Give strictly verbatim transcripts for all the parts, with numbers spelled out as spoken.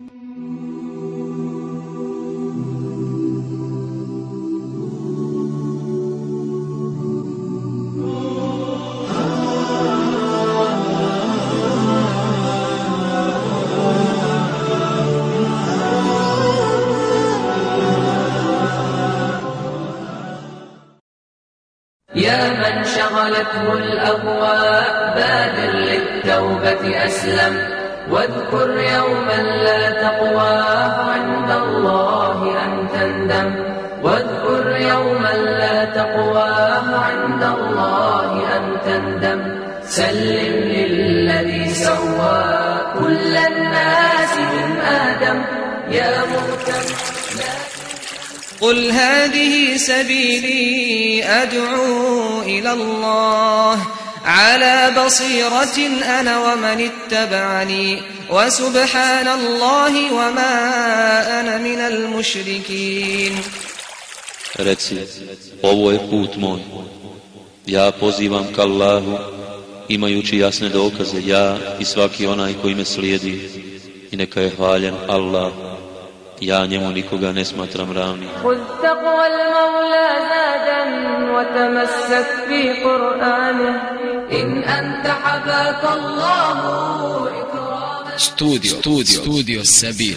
يا من شغلته الأهواء بادر للتوبة أسلم واذكر يوما لا تقواه عند الله أن تندم واذكر يوما لا تقواه عند الله أن تندم سلم للذي سوى كل الناس من آدم يا مهتم قل هذه سبيلي أدعو إلى الله على بصيرة أنا ومن اتبعني وسبحان الله وما أنا من المشركين. Reci, ovo je put moj, ja pozivam k Allahu, imajući jasne dokaze, ja i svaki onaj koji me slijedi, i neka je hvaljen Allah, ja njemu nikoga ne smatram ravnim. خذ تقوى المولى زادا وتمسك في قرآنه إن أنت حباك الله إكراما. Studio, studio, studio Sabil.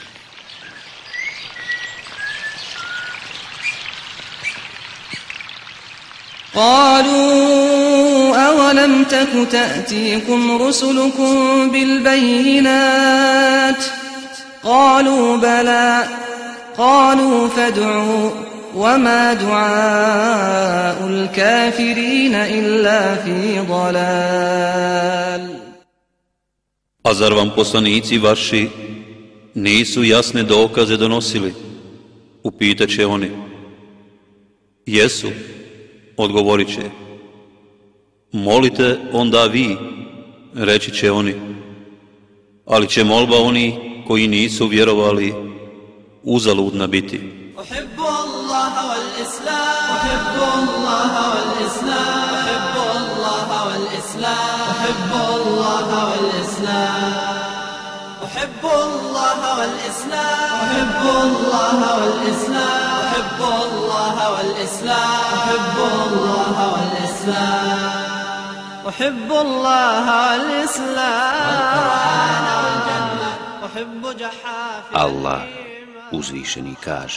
قالوا أولم تك تأتيكم رسلكم بالبينات قالوا بلى قالوا فادعوا وما دعاء الكافرين إلا في ضلال. A zar vam poslanici vaši nisu jasne dokaze donosili? Upitat će oni. Jesu, odgovorit će. Molite onda vi, reći će oni. Ali će molba oni koji nisu vjerovali uzaludna biti. أحب الله والإسلام أحب الله والإسلام أحب الله والإسلام أحب الله والإسلام أحب الله والإسلام أحب الله والإسلام أحب الله والإسلام أحب الله والإسلام أحب الله والإسلام والجنة أحب جحافل Allah uzvišeni kaže: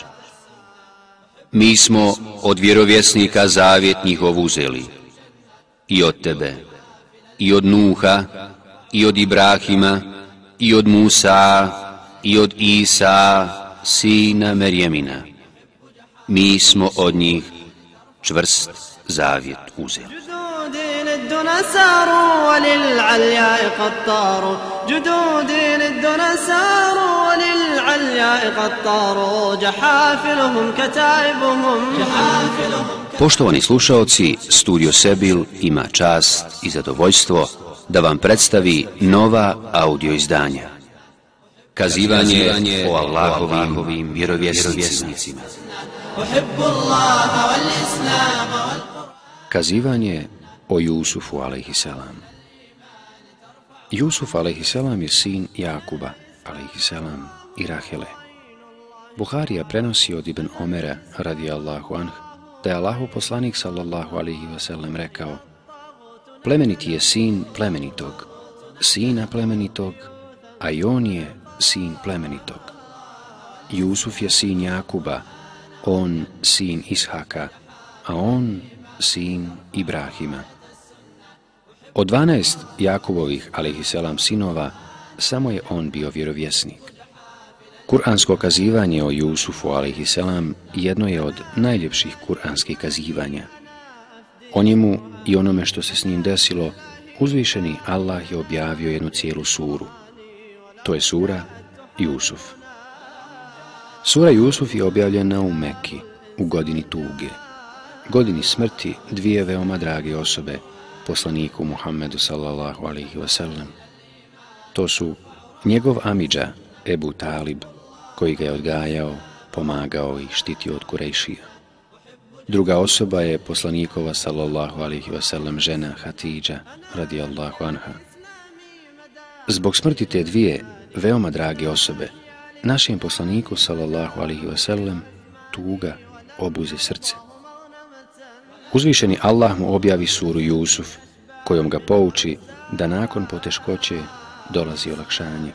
Mi smo od vjerovjesnika zavjet njihov uzeli, i od tebe, i od Nuha, i od Ibrahima, i od Musa, i od Isa, sina Merjemina. Mi smo od njih čvrst zavjet uzeli. للدنا ساروا وللعلياء قد طاروا جدودي للدنا ساروا وللعلياء قد طاروا جحافلهم كتائبهم جحافلهم. Poštovani slušaoci, Studio Sebil ima čast i zadovoljstvo da vam predstavi nova audio izdanja. Kazivanje o Allahovim vjerovjesnicima. Kazivanje o Jusufu alejhiselam. Jusuf alejhiselam je sin Jakuba alejhiselam i Rahele. Buharija prenosi od Ibn Omera radijallahu anh da je Allahov poslanik sallallahu alejhi ve sellem rekao: Plemeniti je sin plemenitog, sina plemenitog, a i on je sin plemenitog. Jusuf je sin Jakuba, on sin Ishaka, a on sin Ibrahima. Od dvanaest Jakubovih alejhiselam sinova samo je on bio vjerovjesnik. Kur'ansko kazivanje o Jusufu alejhiselam jedno je od najljepših kur'anskih kazivanja. O njemu i onome što se s njim desilo, uzvišeni Allah je objavio jednu cijelu suru. To je sura Jusuf. Sura Jusuf je objavljena u Meki, u godini tuge, godini smrti dvije veoma drage osobe, poslaniku Muhammedu sallallahu alaihi wasallam. To su njegov amidža Ebu Talib, koji ga je odgajao, pomagao i štitio od Kurejšija. Druga osoba je poslanikova sallallahu alaihi wasallam žena Hatidža radijallahu anha. Zbog smrti te dvije, veoma drage osobe, našem poslaniku sallallahu alejhi ve sellem tuga obuze srce. Uzvišeni Allah mu objavi suru Jusuf, kojom ga pouči da nakon poteškoće dolazi olakšanje.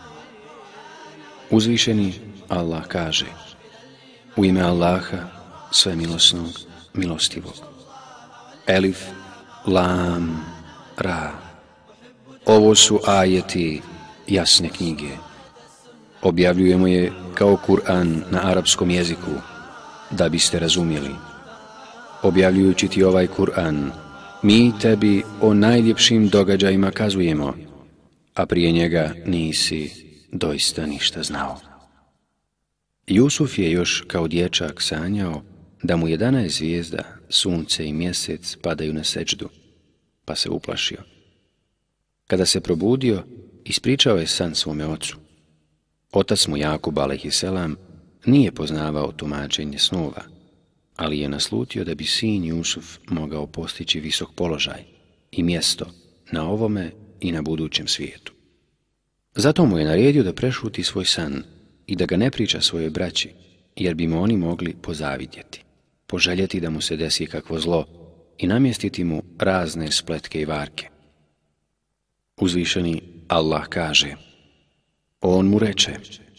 Uzvišeni Allah kaže: u ime Allaha, svemilosnog, milostivog. Elif, lam, ra. Ovo su ajeti jasne knjige. Objavljujemo je kao Kur'an na arapskom jeziku, da biste razumjeli. Objavljujući ti ovaj Kur'an, mi tebi o najljepšim događajima kazujemo, a prije njega nisi doista ništa znao. Jusuf je još kao dječak sanjao da mu jedanaest zvijezda, sunce i mjesec padaju na seđdu, pa se uplašio. Kada se probudio, ispričao je san svome ocu. Otac mu Jakub alejhiselam nije poznavao tumačenje snova, ali je naslutio da bi sin Jusuf mogao postići visok položaj i mjesto na ovome i na budućem svijetu. Zato mu je naredio da prešuti svoj san i da ga ne priča svojoj braći, jer bi mu oni mogli pozavidjeti, poželjeti da mu se desi kakvo zlo i namjestiti mu razne spletke i varke. Uzvišeni Allah kaže: on mu reče: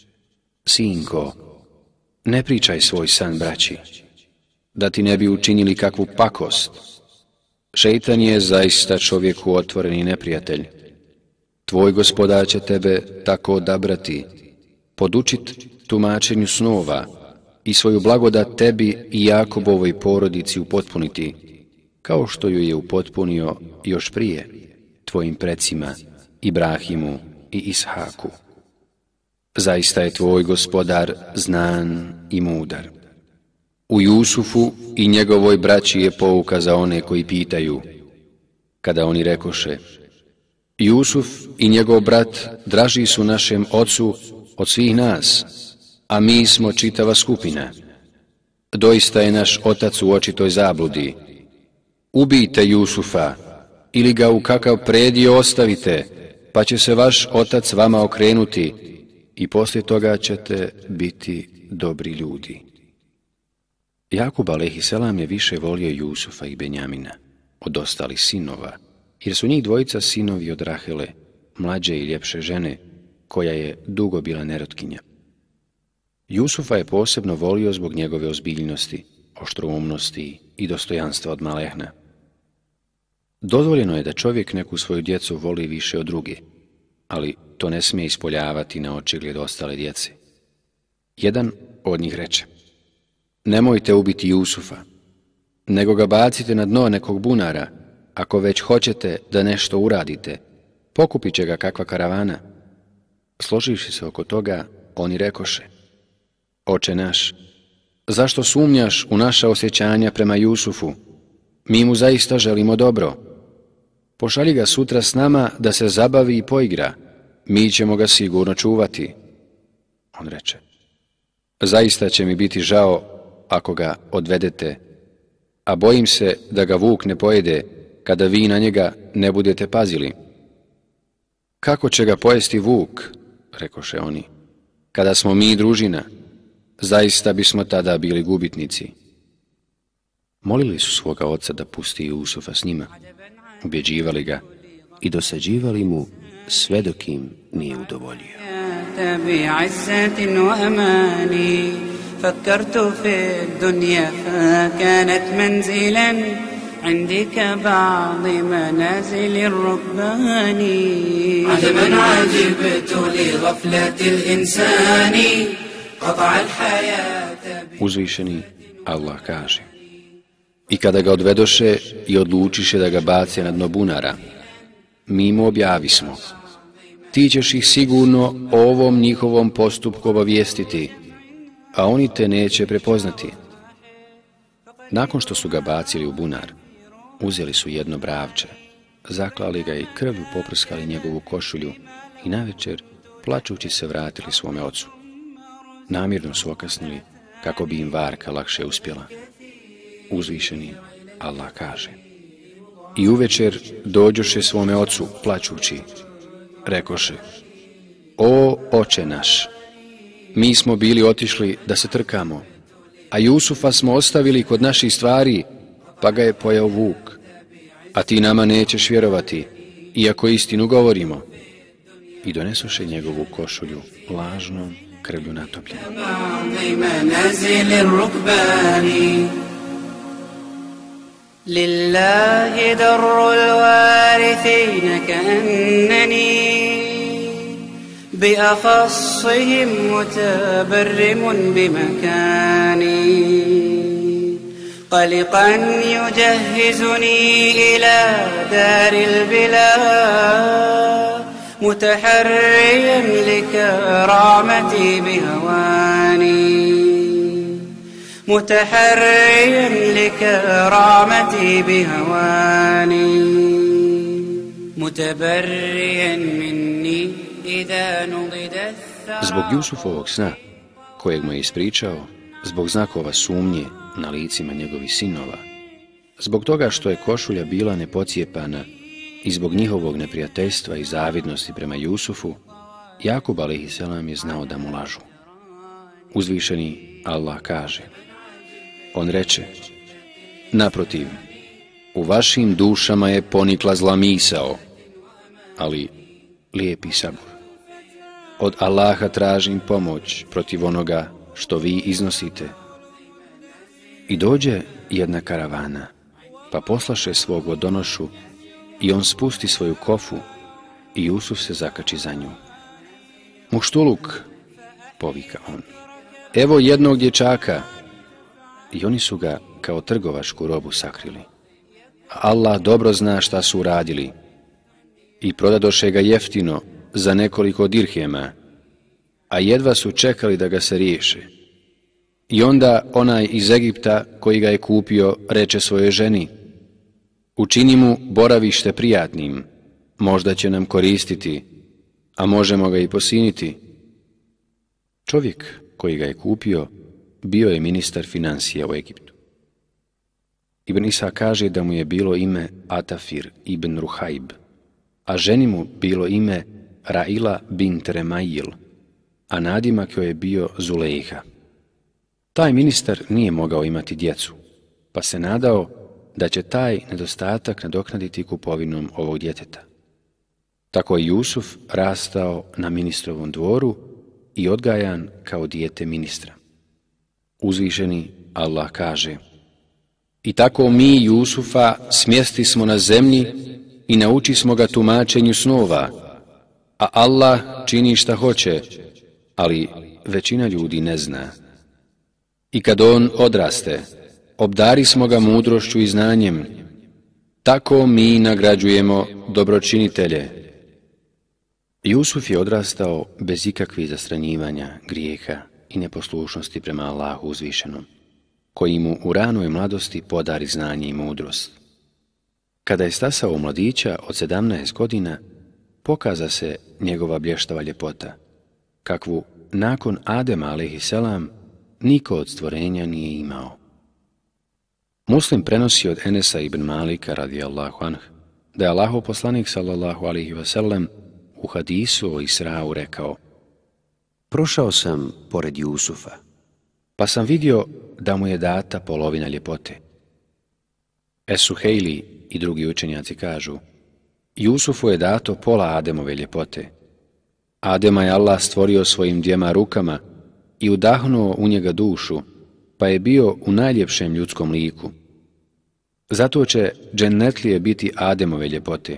sinko, ne pričaj svoj san braći, da ti ne bi učinili kakvu pakost. Šejtan je zaista čovjeku otvoreni neprijatelj. Tvoj gospodar će tebe tako odabrati, podučit tumačenju snova i svoju blagodat tebi i Jakobovoj porodici upotpuniti, kao što ju je upotpunio još prije tvojim precima Ibrahimu i Ishaku. Zaista je tvoj gospodar znan i mudar. U Jusufu i njegovoj braći je pouka za one koji pitaju, kada oni rekoše: Jusuf i njegov brat draži su našem ocu od svih nas, a mi smo čitava skupina. Doista je naš otac u očitoj zabludi. Ubijte Jusufa ili ga u kakav predio ostavite, pa će se vaš otac vama okrenuti i poslije toga ćete biti dobri ljudi. Jakub alejhiselam je više volio Jusufa i Benjamina od ostalih sinova, jer su njih dvojica sinovi od Rahele, mlađe i ljepše žene, koja je dugo bila nerotkinja. Jusufa je posebno volio zbog njegove ozbiljnosti, oštroumnosti i dostojanstva od malehna. Dozvoljeno je da čovjek neku svoju djecu voli više od druge, ali to ne smije ispoljavati na očigled ostale djece. Jedan od njih reče: nemojte ubiti Jusufa, nego ga bacite na dno nekog bunara, ako već hoćete da nešto uradite, pokupit će ga kakva karavana. Složivši se oko toga, oni rekoše: oče naš, zašto sumnjaš u naša osjećanja prema Jusufu? Mi mu zaista želimo dobro. Pošalji ga sutra s nama da se zabavi i poigra, mi ćemo ga sigurno čuvati. On reče: zaista će mi biti žao ako ga odvedete, a bojim se da ga vuk ne pojede kada vi na njega ne budete pazili. Kako će ga pojesti vuk, rekoše oni, kada smo mi družina? Zaista bismo tada bili gubitnici. Molili su svoga oca da pusti Jusufa s njima, ubjeđivali ga i dosađivali mu sve dok im nije udovoljio. فكرت في الدنيا فكانت منزلا عندي كبعض منازل الركبان عجبا عجبت لغفلة الإنسان قطع الحياة. Uzvišeni Allah kaže: i kada ga odvedoše i odlučiše da ga bace na dno bunara, mi mu objavismo: ti ćeš ih sigurno o ovom njihovom postupku obavijestiti, a oni te neće prepoznati. Nakon što su ga bacili u bunar, uzeli su jedno bravče, zaklali ga i krvlju poprskali njegovu košulju i navečer, plačući, se vratili svome ocu. Namjerno su okasnili kako bi im varka lakše uspjela. Uzvišeni Allah kaže: i uvečer dođoše svome ocu plačući, rekoše: O oče naš, mi smo bili otišli da se trkamo, a Jusufa smo ostavili kod naših stvari, pa ga je pojeo vuk. A ti nama nećeš vjerovati, iako istinu govorimo. I donesoše njegovu košulju, lažnom, krvlju natopljenu. لله در الوارثين كأنني بأخصهم متبرم بمكاني قلقا يجهزني إلى دار البلا متحريا لكرامتي بهواني متحريا لكرامتي بهواني متبريا مني إذا نضد الثرى. Zbog Jusufovog sna, kojeg mu je ispričao, zbog znakova sumnje na licima njegovih sinova, zbog toga što je košulja bila nepocijepana i zbog njihovog neprijateljstva i zavidnosti prema Jusufu, Jakub alejhiselam je znao da mu lažu. Uzvišeni Allah kaže, on reče, naprotiv, u vašim dušama je ponikla zla misao, ali lijepi sabur. Od Allaha tražim pomoć protiv onoga što vi iznosite. I dođe jedna karavana, pa poslaše svog vodonošu i on spusti svoju kofu i Jusuf se zakači za nju. Muštuluk, povika on, evo jednog dječaka. I oni su ga kao trgovačku robu sakrili. Allah dobro zna šta su uradili. I prodadoše ga jeftino za nekoliko dirhema, a jedva su čekali da ga se riješe. I onda onaj iz Egipta koji ga je kupio reče svojoj ženi, učini mu boravište prijatnim, možda će nam koristiti, a možemo ga i posiniti. Čovjek koji ga je kupio bio je ministar financija u Egiptu. Ibn Isa kaže da mu je bilo ime Atafir ibn Ruhajb, a ženi mu bilo ime Raila bint Remail, a nadimak joj je bio Zulejha. Taj ministar nije mogao imati djecu, pa se nadao da će taj nedostatak nadoknaditi kupovinom ovog djeteta. Tako je Jusuf rastao na ministrovom dvoru i odgajan kao dijete ministra. Uzvišeni Allah kaže, i tako mi Jusufa smjesti smo na zemlji i nauči smo ga tumačenju snova, a Allah čini šta hoće, ali većina ljudi ne zna. I kad on odraste, obdari smo ga mudrošću i znanjem, tako mi nagrađujemo dobročinitelje. Jusuf je odrastao bez ikakvih zastranjivanja, grijeha i neposlušnosti prema Allahu uzvišenom, koji mu u ranoj mladosti podari znanje i mudrost. Kada je stasao u mladića od sedamnaest godina, pokaza se njegova blještava ljepota, kakvu nakon Adema alejhiselam niko od stvorenja nije imao. Muslim prenosi od Enesa ibn Malika radijallahu anh da je Allahov poslanik sallallahu alejhi ve sellem u hadisu o Israu rekao, prošao sam pored Jusufa, pa sam vidio da mu je data polovina ljepote. Es-Suhejli i drugi učenjaci kažu, Jusufu je dato pola Ademove ljepote. Adema je Allah stvorio svojim dvijema rukama i udahnuo u njega dušu, pa je bio u najljepšem ljudskom liku. Zato će džennetlije biti Ademove ljepote.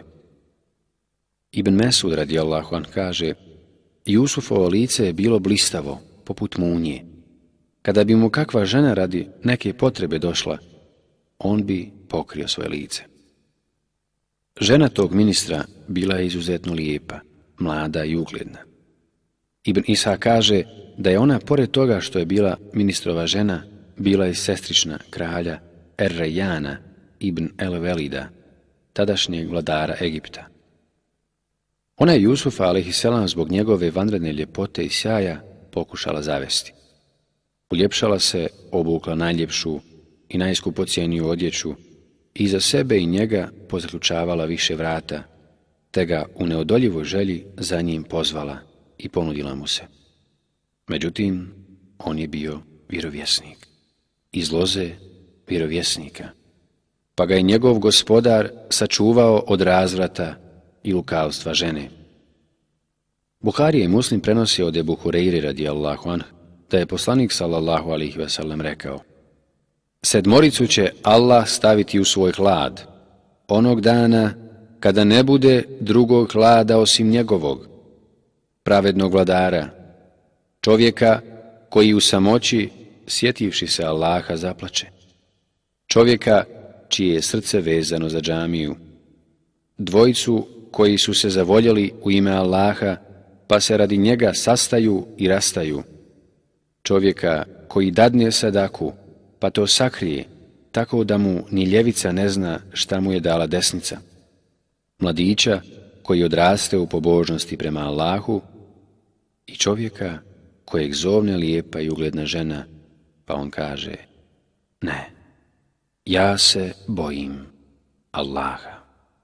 Ibn Mesud radijallahu anh kaže, Jusufovo lice je bilo blistavo, poput munje. Kada bi mu kakva žena radi neke potrebe došla, on bi pokrio svoje lice. Žena tog ministra bila je izuzetno lijepa, mlada i ugledna. Ibn Isa kaže da je ona, pored toga što je bila ministrova žena, bila i sestrična kralja Er-Rejana ibn El-Velida, tadašnjeg vladara Egipta. Ona je Jusufa alejhiselam zbog njegove vanredne ljepote i sjaja pokušala zavesti. Uljepšala se, obukla najljepšu i najskupocijeniju odjeću i za sebe i njega pozaklučavala više vrata, te ga u neodoljivoj želji za njim pozvala i ponudila mu se. Međutim, on je bio vjerovjesnik. Iz loze vjerovjesnika. Pa ga je njegov gospodar sačuvao od razvrata i lukavstva žene. Buharija i Muslim prenosi od Ebu Hureyre radijallahu anh da je poslanik sallallahu alejhi ve sellem rekao: sedmoricu će Allah staviti u svoj hlad, onog dana kada ne bude drugog hlada osim njegovog, pravednog vladara, čovjeka koji u samoći, sjetivši se Allaha, zaplače, čovjeka čije je srce vezano za džamiju, dvojicu koji su se zavoljeli u ime Allaha, pa se radi njega sastaju i rastaju, čovjeka koji dadne sadaku, pa to sakrije, tako da mu ni ljevica ne zna šta mu je dala desnica, mladića koji odraste u pobožnosti prema Allahu i čovjeka kojeg zovne lijepa i ugledna žena, pa on kaže: ne, ja se bojim Allaha.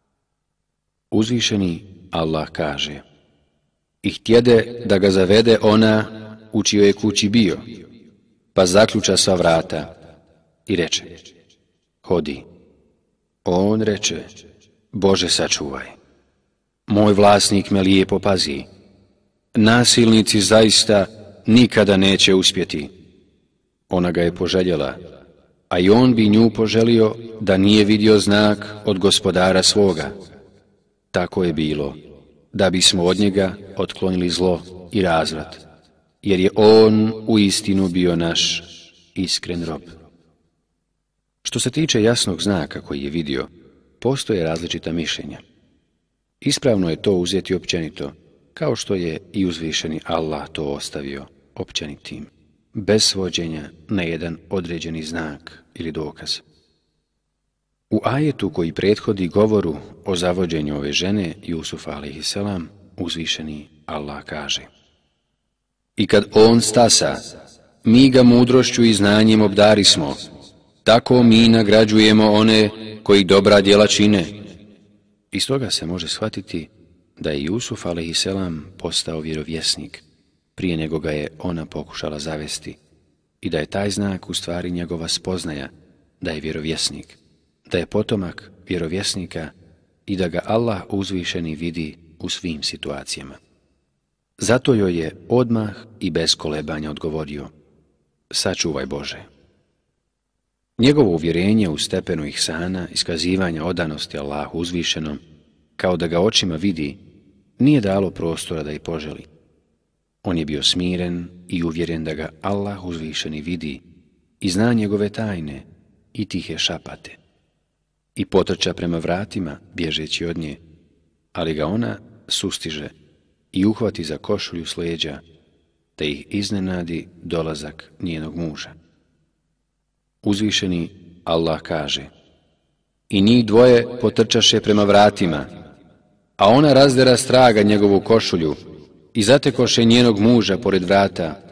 Uzvišeni Allah kaže: i htjede da ga zavede ona u čijoj je kući bio, pa zaključa sva vrata i reče: hodi. On reče: Bože sačuvaj, moj vlasnik me lijepo pazi, nasilnici zaista nikada neće uspjeti. Ona ga je poželjela, a i on bi nju poželio da nije vidio znak od gospodara svoga. Tako je bilo, da bismo od njega otklonili zlo i razvrat, jer je on uistinu bio naš iskren rob. Što se tiče jasnog znaka koji je vidio, postoje različita mišljenja. Ispravno je to uzeti općenito, kao što je i uzvišeni Allah to ostavio općenitim, bez svođenja na jedan određeni znak ili dokaz. U ajetu koji prethodi govoru o zavođenju ove žene, Jusufa alejhiselam, uzvišeni Allah kaže: i kad on stasa, mi ga mudrošću i znanjem obdarismo, tako mi nagrađujemo one koji dobra djela čine. Iz toga se može shvatiti da je Jusuf alejhiselam postao vjerovjesnik prije nego ga je ona pokušala zavesti i da je taj znak u stvari njegova spoznaja da je vjerovjesnik, da je potomak vjerovjesnika i da ga Allah uzvišeni vidi u svim situacijama. Zato joj je odmah i bez kolebanja odgovorio: sačuvaj Bože. Njegovo uvjerenje u stepenu ihsana, iskazivanja odanosti Allahu uzvišenom, kao da ga očima vidi, nije dalo prostora da i poželi. On je bio smiren i uvjeren da ga Allah uzvišeni vidi i zna njegove tajne i tihe šapate. I potrča prema vratima, bježeći od nje, ali ga ona sustiže i uhvati za košulju s leđa, te ih iznenadi dolazak njenog muža. Uzvišeni Allah kaže: i njih dvoje potrčaše prema vratima, a ona razdera straga njegovu košulju i zatekoše njenog muža pored vrata.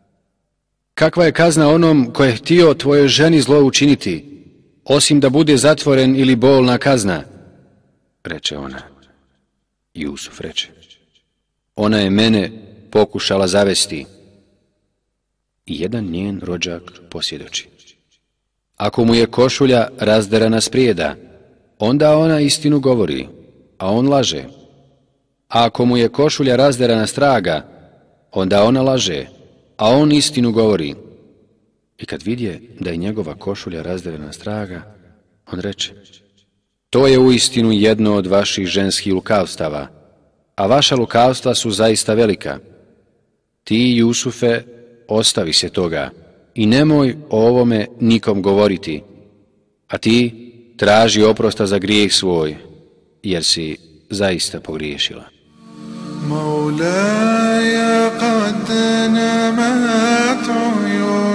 Kakva je kazna onom ko je htio tvojoj ženi zlo učiniti, osim da bude zatvoren ili bolna kazna? Reče ona. Jusuf reče: ona je mene pokušala zavesti. I jedan njen rođak posvjedoči: ako mu je košulja razderana sprijeda, onda ona istinu govori, a on laže. A ako mu je košulja razderana straga, onda ona laže, a on istinu govori. I kad vidje da je njegova košulja razderana straga, on reče: to je uistinu jedno od vaših ženskih lukavstava, a vaša lukavstva su zaista velika. Ti, Jusufe, ostavi se toga i nemoj o ovome nikom govoriti, a ti traži oprosta za grijeh svoj, jer si zaista pogriješila. مولاي قد نمت عيون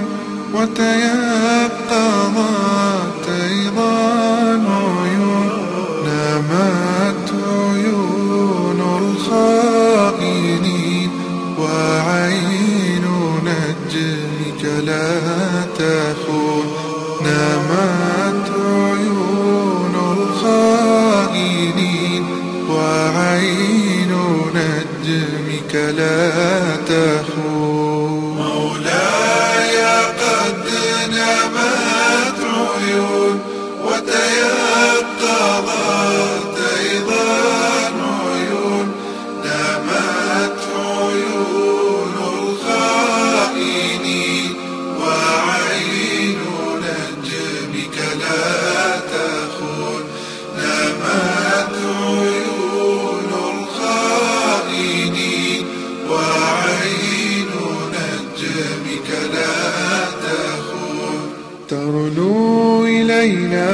وتيقظت أيضا عيون نمت عيون الخائنين وعين نجمك لا تخون نمت عيون الخائنين وعين نجمك لا إلينا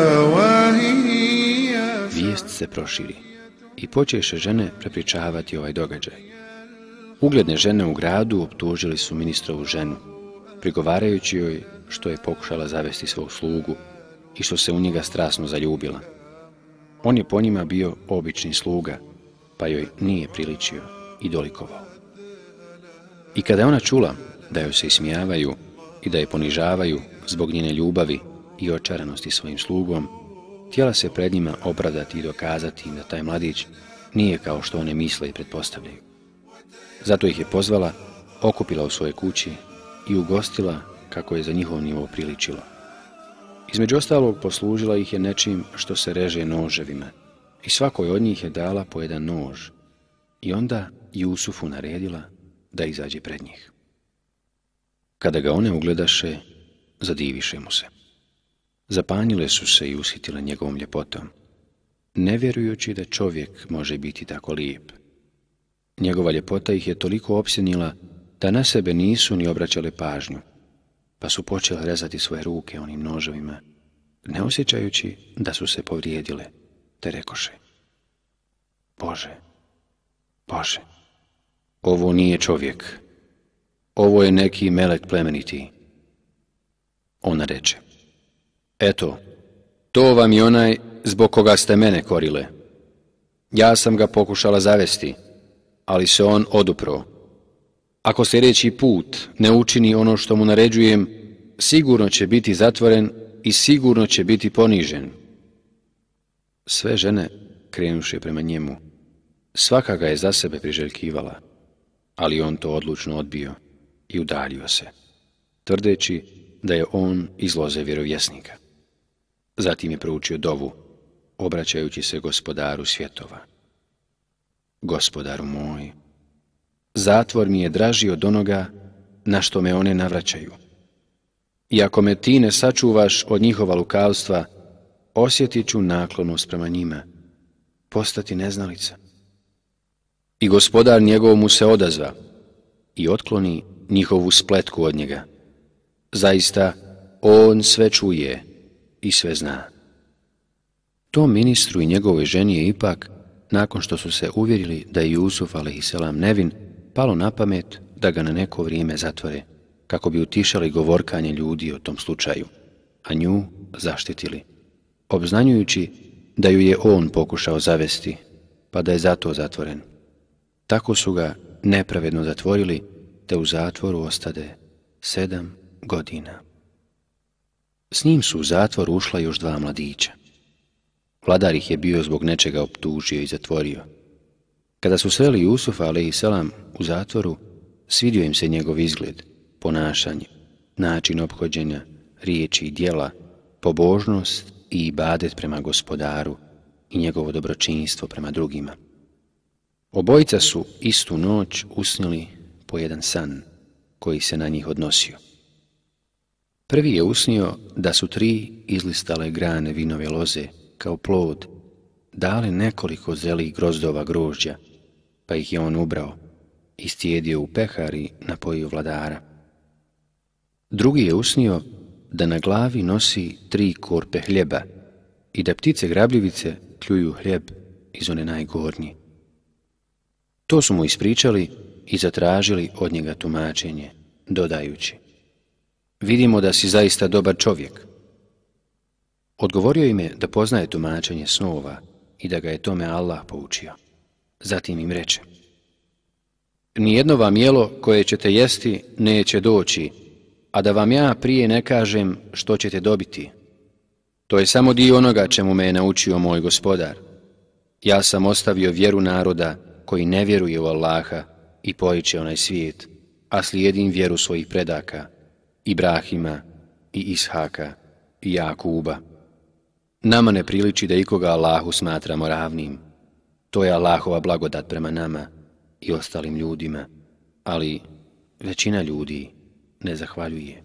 وهي. Vijest se proširi i počeše žene prepričavati ovaj događaj. Ugledne žene u gradu optužili su ministrovu ženu, prigovarajući joj što je pokušala zavesti svog slugu i što se u njega strasno zaljubila. On je po njima bio obični sluga, pa joj nije priličio i dolikovao. I kada je ona čula da joj se ismijavaju i da je ponižavaju zbog njene ljubavi i očaranosti svojim slugom, htjela se pred njima opravdati i dokazati da taj mladić nije kao što one misle i pretpostavljaju. Zato ih je pozvala, okupila u svoje kući i ugostila kako je za njihov nivo priličilo. Između ostalog poslužila ih je nečim što se reže noževima i svakoj od njih je dala po jedan nož i onda Jusufu naredila da izađe pred njih. Kada ga one ugledaše, zadiviše mu se. Zapanjile su se i usitile njegovom ljepotom, ne vjerujući da čovjek može biti tako lijep. Njegova ljepota ih je toliko opsjenila da na sebe nisu ni obraćale pažnju, pa su počele rezati svoje ruke onim noževima, ne osjećajući da su se povrijedile, te rekoše: Bože, Bože, ovo nije čovjek, ovo je neki melek plemeniti. Ona reče: Eto, to vam je onaj zbog koga ste mene korile. Ja sam ga pokušala zavesti, ali se on odupro. Ako sljedeći put ne učini ono što mu naređujem, sigurno će biti zatvoren i sigurno će biti ponižen. Sve žene, krenuše prema njemu, svaka ga je za sebe priželjkivala, ali on to odlučno odbio i udaljio se, tvrdeći da je on iz loze vjerovjesnika. Zatim je proučio dovu, obraćajući se Gospodaru svjetova: Gospodaru moj, zatvor mi je draži od onoga na što me one navraćaju. I ako me ti ne sačuvaš od njihova lukavstva, osjetit ću naklonost prema njima, postati neznalica. I Gospodar njegov mu se odazva i otkloni njihovu spletku od njega. Zaista, on sve čuje i sve zna. Tom ministru i njegovoj ženi je ipak, nakon što su se uvjerili da je Jusuf alejselam nevin, palo na pamet da ga na neko vrijeme zatvore, kako bi utišali govorkanje ljudi o tom slučaju, a nju zaštitili, obznanjujući da ju je on pokušao zavesti, pa da je zato zatvoren. Tako su ga nepravedno zatvorili, te u zatvoru ostade sedam godina. S njim su u zatvor ušla još dva mladića. Vladar ih je bio zbog nečega optužio i zatvorio. Kada su sreli Jusufa alejselam u zatvoru, svidio im se njegov izgled, ponašanje, način ophođenja, riječi i djela, pobožnost i ibadet prema Gospodaru i njegovo dobročinstvo prema drugima. Obojica su istu noć usnili po jedan san koji se na njih odnosio. Prvi je usnio da su tri izlistale grane vinove loze kao plod dale nekoliko zrelih grozdova grožđa, pa ih je on ubrao i stjedio u pehar i napojio vladara. Drugi je usnio da na glavi nosi tri korpe hljeba i da ptice grabljivice kljuju hljeb iz one najgornje. To su mu ispričali i zatražili od njega tumačenje, dodajući: Vidimo da si zaista dobar čovjek. Odgovorio im je da poznaje tumačenje snova i da ga je tome Allah poučio. Zatim im reče: Nijedno vam jelo koje ćete jesti neće doći, a da vam ja prije ne kažem što ćete dobiti. To je samo dio onoga čemu me je naučio moj Gospodar. Ja sam ostavio vjeru naroda koji ne vjeruje u Allaha i poriče onaj svijet, a slijedim vjeru svojih predaka, Ibrahima i Ishaka i Jakuba. Nama ne priliči da ikoga Allahu smatramo ravnim. To je Allahova blagodat prema nama i ostalim ljudima, ali većina ljudi ne zahvaljuje.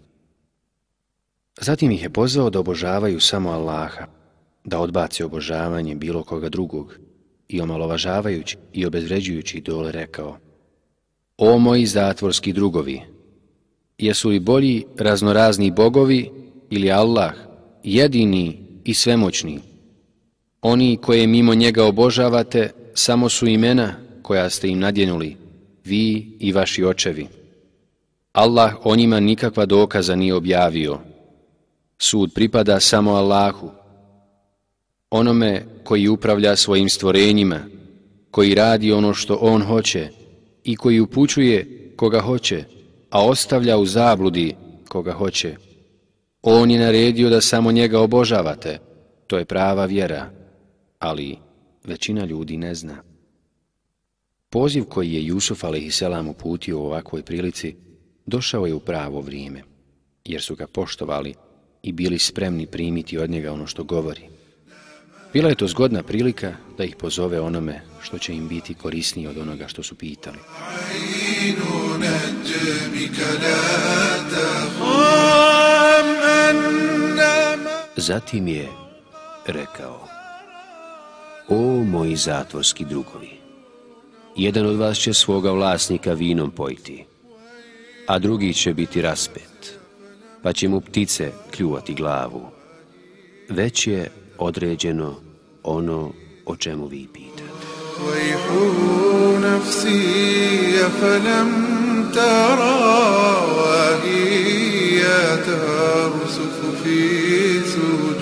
Zatim ih je pozvao da obožavaju samo Allaha, da odbace obožavanje bilo koga drugog i omalovažavajući i obezvređujući idole rekao: O moji zatvorski drugovi, jesu li bolji raznorazni bogovi ili Allah jedini i svemoćni. Oni koje mimo njega obožavate samo su imena koja ste im nadjenuli, vi i vaši očevi. Allah o njima nikakva dokaza nije objavio. Sud pripada samo Allahu, onome koji upravlja svojim stvorenjima, koji radi ono što on hoće i koji upućuje koga hoće, a ostavlja u zabludi koga hoće. On je naredio da samo njega obožavate, to je prava vjera, ali većina ljudi ne zna. Poziv koji je Jusuf alejhiselam uputio u ovakvoj prilici došao je u pravo vrijeme, jer su ga poštovali i bili spremni primiti od njega ono što govori. Bila je to zgodna prilika da ih pozove onome što će im biti korisnije od onoga što su pitali. Zatim je rekao: O moji zatvorski drugovi, jedan od vas će svoga vlasnika vinom pojiti, a drugi će biti raspet, pa će mu ptice kljuvati glavu. Već je određeno ono o čemu vi pitate. ويحو نفسي فلم ترى وهي ترسف في سجود